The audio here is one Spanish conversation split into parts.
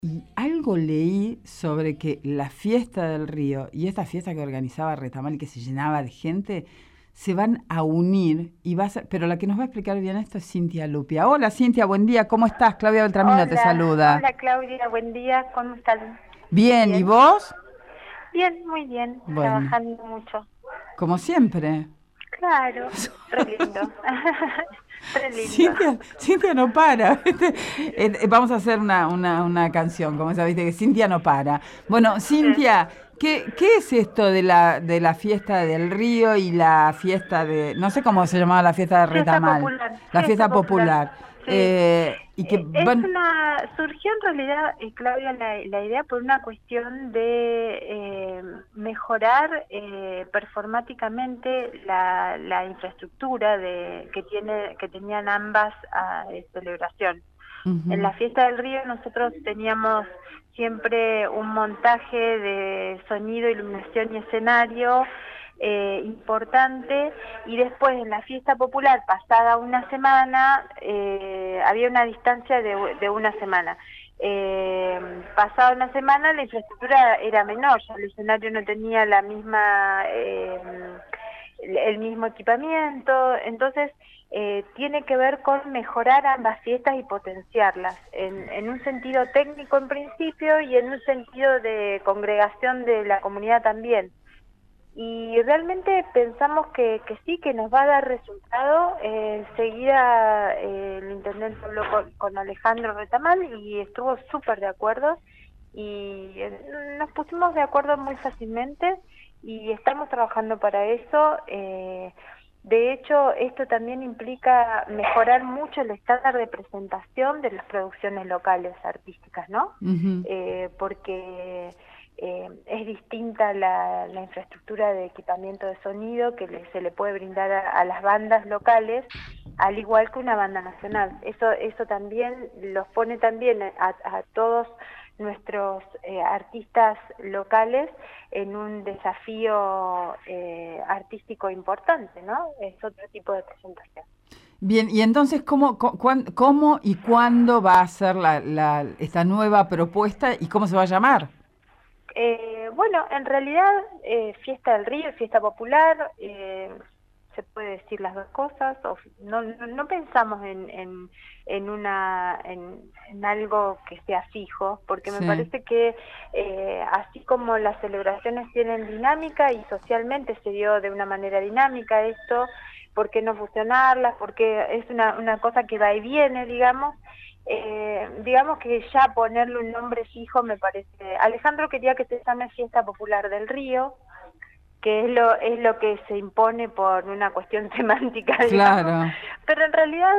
Y algo leí sobre que la fiesta del río y esta fiesta que organizaba Retamal, que se llenaba de gente, se van a unir y va a ser, pero la que nos va a explicar bien esto es Cintia Lupia. Hola Cintia, buen día, ¿cómo estás? Claudia Beltramino te saluda. Hola Claudia, buen día, ¿cómo están? Bien, ¿y ¿Bien? vos? Bien, muy bien, Bueno, trabajando mucho. como siempre. Claro, re lindo, re lindo. Cintia no para. ¿Viste? Vamos a hacer una canción, como esa, viste, que Cintia no para. Bueno, Sí. Cintia, ¿qué es esto de la fiesta del río y la fiesta de, no sé cómo se llamaba la fiesta de Retamal, la Fiesta fiesta popular, popular? sí. Y que Es van, surgió en realidad, Claudia, la idea por una cuestión de mejorar performáticamente la infraestructura que tenían ambas celebración. En ujú, la fiesta del río nosotros teníamos siempre un montaje de sonido, iluminación y escenario importante, y después en la fiesta popular, pasada una semana, había una distancia de una semana. Pasada una semana la infraestructura era menor, ya el escenario no tenía la misma el mismo equipamiento, entonces tiene que ver con mejorar ambas fiestas y potenciarlas, en un sentido técnico en principio y en un sentido de congregación de la comunidad también. Y realmente pensamos que sí, que nos va a dar resultado. Enseguida el intendente habló con Alejandro Retamal y estuvo súper de acuerdo, y nos pusimos de acuerdo muy fácilmente y estamos trabajando para eso. De hecho, esto también implica mejorar mucho el estándar de presentación de las producciones locales artísticas, ¿no? ujú. Porque es distinta la infraestructura de equipamiento de sonido que se le puede brindar a las bandas locales, al igual que una banda nacional. Eso también los pone también a todos nuestros artistas locales en un desafío artístico importante, ¿no? Es otro tipo de presentación. Bien, y entonces, ¿cómo y cuándo va a ser esta nueva propuesta y cómo se va a llamar? Bueno, en realidad, fiesta del río, fiesta popular, se puede decir las dos cosas. No pensamos en algo que sea fijo, porque me Sí. parece que así como las celebraciones tienen dinámica y socialmente se dio de una manera dinámica esto, ¿por qué no fusionarlas? Porque es una cosa que va y viene, digamos. Digamos que ya ponerle un nombre fijo me parece. Alejandro quería que se llame Fiesta Popular del Río, que es lo que se impone por una cuestión semántica, digamos, Claro. pero en realidad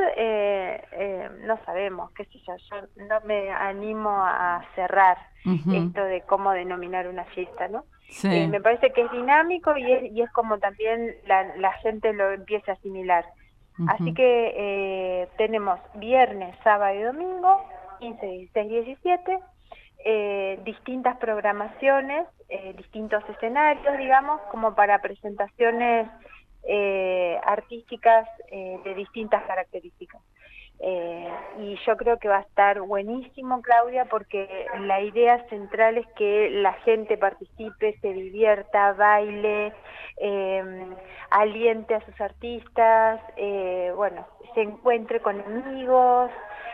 no sabemos, qué sé yo no me animo a cerrar Ujú. esto de cómo denominar una fiesta, ¿no? Sí. Me parece que es dinámico y es como también la gente lo empieza a asimilar. Así Ujú. que tenemos viernes, sábado y domingo, 15, 16, 17, distintas programaciones, distintos escenarios, digamos, como para presentaciones artísticas de distintas características. Y yo creo que va a estar buenísimo, Claudia, porque la idea central es que la gente participe, se divierta, baile, aliente a sus artistas, bueno, se encuentre con amigos,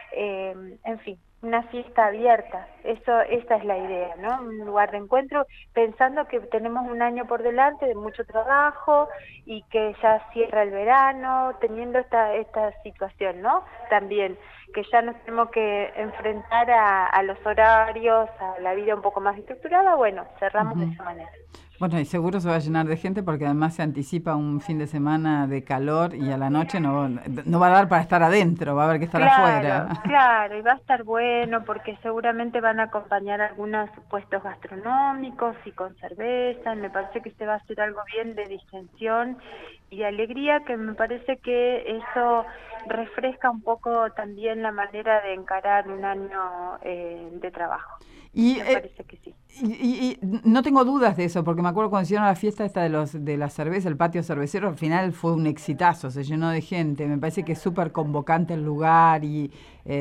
en fin, una fiesta abierta. Esa es la idea, ¿no? Un lugar de encuentro, pensando que tenemos un año por delante de mucho trabajo y que ya cierra el verano, teniendo esta situación, ¿no? También, que ya nos tenemos que enfrentar a los horarios, a la vida un poco más estructurada. Bueno, cerramos de Ujú. esa manera. Bueno, y seguro se va a llenar de gente porque además se anticipa un fin de semana de calor y a la noche no va a dar para estar adentro, va a haber que estar Claro, afuera. claro, y va a estar bueno porque seguramente van a acompañar algunos puestos gastronómicos y con cerveza. Me parece que se va a hacer algo bien de distensión y de alegría, que me parece que eso refresca un poco también la manera de encarar un año de trabajo. Y, Me parece que sí. y no tengo dudas de eso, porque me acuerdo cuando hicieron la fiesta esta de la cerveza, el patio cervecero, al final fue un exitazo, se llenó de gente. Me parece que es súper convocante el lugar y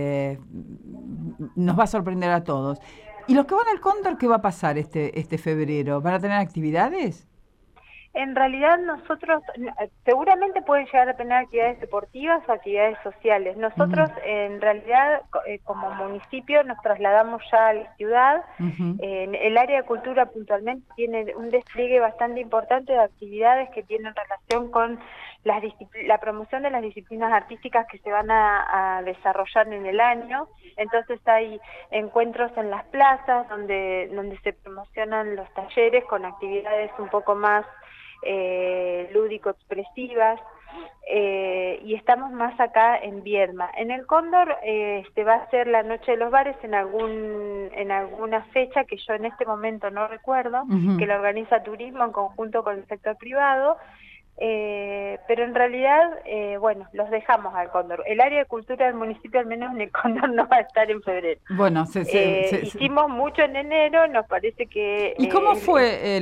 nos va a sorprender a todos. ¿Y los que van al Cóndor, qué va a pasar este febrero? ¿Van a tener actividades? En realidad nosotros, seguramente pueden llegar a tener actividades deportivas o actividades sociales. Nosotros Uh-huh. en realidad como municipio nos trasladamos ya a la ciudad. Uh-huh. El área de cultura puntualmente tiene un despliegue bastante importante de actividades que tienen relación con la promoción de las disciplinas artísticas que se van a desarrollar en el año. Entonces hay encuentros en las plazas donde se promocionan los talleres con actividades un poco más lúdico-expresivas, y estamos más acá en Viedma. En el Cóndor va a ser la Noche de los Bares en alguna fecha que yo en este momento no recuerdo, Uh-huh. que la organiza Turismo en conjunto con el sector privado. Pero en realidad, bueno, los dejamos al Cóndor. El área de cultura del municipio, al menos en el Cóndor, no va a estar en febrero. Bueno, Hicimos mucho en enero, nos parece que... ¿Y cómo fue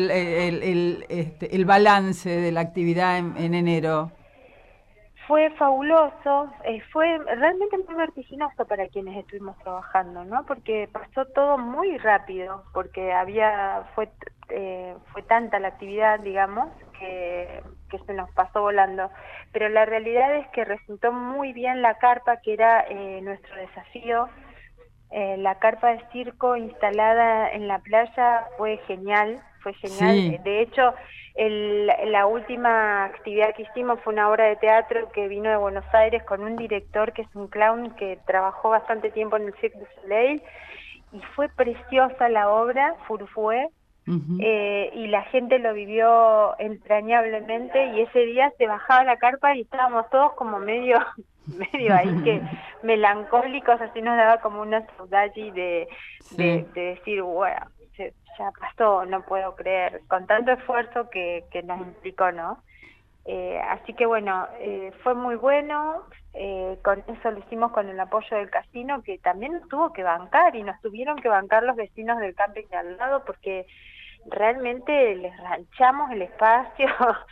el balance de la actividad en enero? Fue fabuloso, fue realmente muy vertiginoso para quienes estuvimos trabajando, ¿no? Porque pasó todo muy rápido, porque fue tanta la actividad, digamos, que se nos pasó volando. Pero la realidad es que resultó muy bien la carpa, que era nuestro desafío. La carpa de circo instalada en la playa fue genial, fue genial. Sí. De hecho, la última actividad que hicimos fue una obra de teatro que vino de Buenos Aires con un director que es un clown que trabajó bastante tiempo en el Cirque du Soleil, y fue preciosa la obra, Furfue. Uh-huh. Y la gente lo vivió entrañablemente, y ese día se bajaba la carpa y estábamos todos como medio ahí que melancólicos, así nos daba como una saudade de decir, bueno, ya pasó, no puedo creer, con tanto esfuerzo que nos implicó, ¿no? Así que bueno, fue muy bueno. Con eso lo hicimos con el apoyo del casino, que también nos tuvo que bancar, y nos tuvieron que bancar los vecinos del camping de al lado, porque realmente les ranchamos el espacio.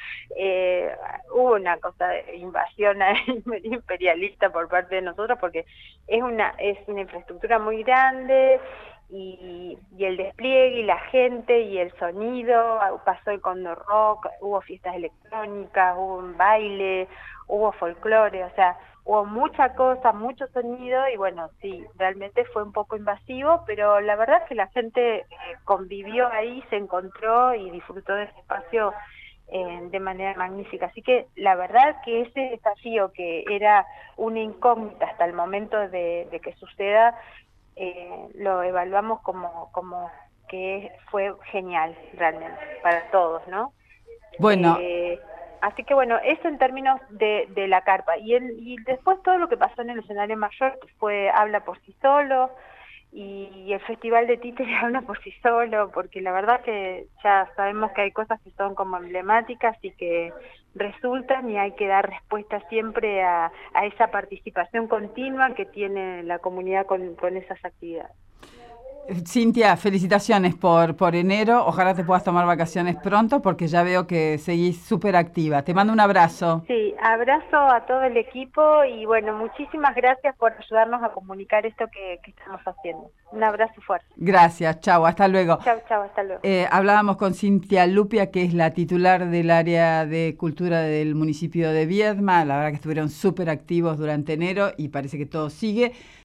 Hubo una cosa de invasión ahí, imperialista por parte de nosotros, porque es una infraestructura muy grande, y el despliegue y la gente y el sonido, pasó el Cóndor Rock, hubo fiestas electrónicas, hubo un baile, hubo folclore, o sea, hubo mucha cosa, mucho sonido, y bueno, sí, realmente fue un poco invasivo, pero la verdad es que la gente convivió ahí, se encontró y disfrutó de ese espacio de manera magnífica. Así que la verdad que ese desafío, que era una incógnita hasta el momento de que suceda, lo evaluamos como que fue genial realmente para todos, ¿no? Bueno, Así que bueno, eso en términos de la carpa. Y después todo lo que pasó en el escenario mayor habla por sí solo, y el Festival de Títeres habla por sí solo, porque la verdad que ya sabemos que hay cosas que son como emblemáticas y que resultan, y hay que dar respuesta siempre a esa participación continua que tiene la comunidad con esas actividades. Cintia, felicitaciones por enero. Ojalá te puedas tomar vacaciones pronto, porque ya veo que seguís súper activa. Te mando un abrazo. Sí, abrazo a todo el equipo, y bueno, muchísimas gracias por ayudarnos a comunicar esto que estamos haciendo. Un abrazo fuerte. Gracias, chau, hasta luego. Chau, hasta luego. Hablábamos con Cintia Lupia, que es la titular del área de cultura del municipio de Viedma. La verdad que estuvieron súper activos durante enero y parece que todo sigue.